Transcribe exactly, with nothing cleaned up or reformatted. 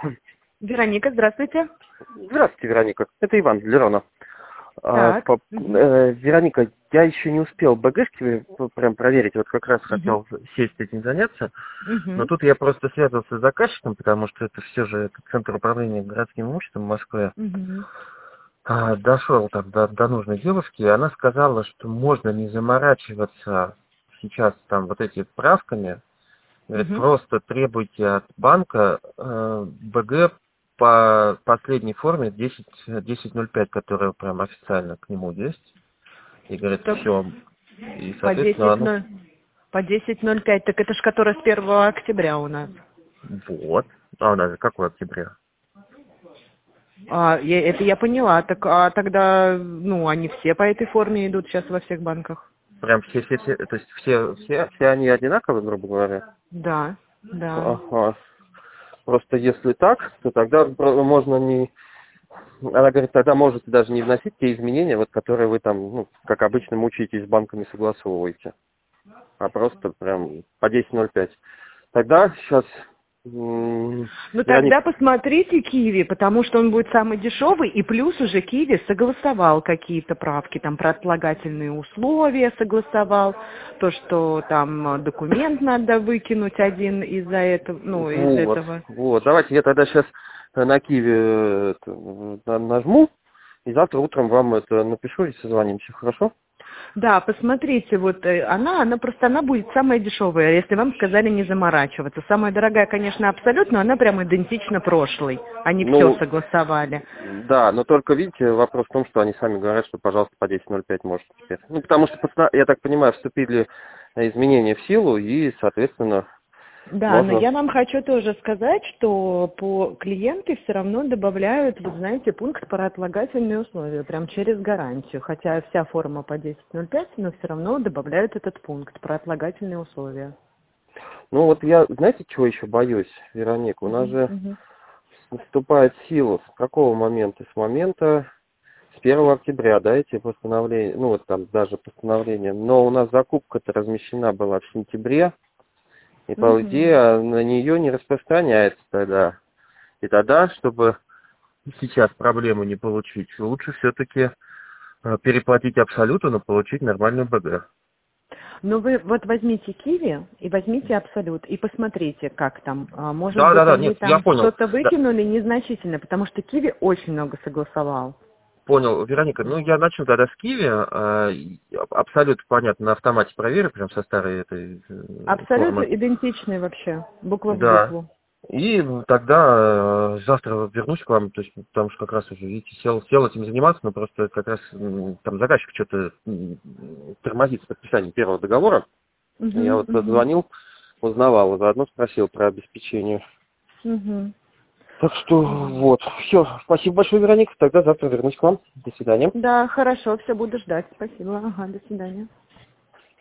Вероника, здравствуйте. Здравствуйте, Вероника. Это Иван Лерона. А, Так. по- Мгм. э, Вероника, я еще не успел БГшки прям проверить, вот как раз Мгм. хотел сесть этим заняться, но Мгм. тут я просто связывался с заказчиком, потому что это все же это Центр управления городским имуществом в Москве. Мгм. А, дошел там до, до нужной девушки, и она сказала, что можно не заморачиваться сейчас там вот этими правками. Говорит, Мгм. просто требуйте от банка э, БГ по последней форме десять десять ноль пять, которая прям официально к нему есть. И говорит, Так, все. И, по соответственно, десять оно... ноль по десять ноль пять, так это ж которая с первого октября у нас. Вот. А у нас же какое октября? А, я- это я поняла. Так, а тогда, ну, они все по этой форме идут сейчас во всех банках. Прям все, все, все, то есть все, все, все они одинаковые, грубо говоря? Да, да. Ага. Просто если так, то тогда про- можно не... Она говорит, тогда можете даже не вносить те изменения, вот, которые вы там, ну, как обычно, мучаетесь с банками, согласовываете. А просто прям по десять ноль пять. Тогда сейчас, Ну Вероника, тогда посмотрите Киви, потому что он будет самый дешевый, и плюс уже Киви согласовал какие-то правки, там про отлагательные условия согласовал, то, что там э, документ надо выкинуть один из-за этого, ну, из вот, этого. вот, давайте я тогда сейчас на Киеве э, это, на- нажму, и завтра утром вам это напишу и созвонимся, хорошо? Да, посмотрите, вот э, она, она просто, она будет самая дешевая, если вам сказали не заморачиваться. Самая дорогая, конечно, абсолютно, она прям идентична прошлой. Они все Ну, согласовали. да, но только, видите, вопрос в том, что они сами говорят, что, пожалуйста, по десять ноль пять можете теперь. Ну, потому что, поста- я так понимаю, вступили изменения в силу, и, соответственно, Да, но можно... я вам хочу тоже сказать, что по клиенты все равно добавляют, вот знаете, пункт про отлагательные условия, прям через гарантию. Хотя вся форма по десять ноль пять, но все равно добавляют этот пункт про отлагательные условия. Ну, вот я, знаете, чего еще боюсь, Вероника? У нас Мгм, же мгм. вступает в силу с какого момента? С момента с первого октября, да, эти постановления, ну, вот там даже постановление. Но у нас закупка-то размещена была в сентябре, и, по Мгм. идее, на нее не распространяется тогда. И тогда, чтобы сейчас проблему не получить, лучше все-таки переплатить абсолютно, но получить нормальную БГ. Ну вы вот возьмите Киви и возьмите Абсолют и посмотрите, как там. А, Может Да, да, быть, да, они нет, я там понял. что-то Да, выкинули незначительно, потому что Киви очень много согласовал. понял, Вероника, ну я начну тогда с Киви, э, и абсолютно понятно, на автомате проверю, прям со старой этой э, Абсолют формы. идентичный вообще, буква в Да. букву. И тогда э, завтра вернусь к вам, то есть, потому что как раз уже, видите, сел, сел этим заниматься, но просто как раз м, там заказчик что-то м, тормозит с подписанием первого договора. Я Угу, вот угу, позвонил, узнавал, и заодно спросил про обеспечение. угу. Так что вот, все, спасибо большое, Вероника, тогда завтра вернусь к вам. До свидания. Да, хорошо, все буду ждать. Спасибо. Ага, до свидания.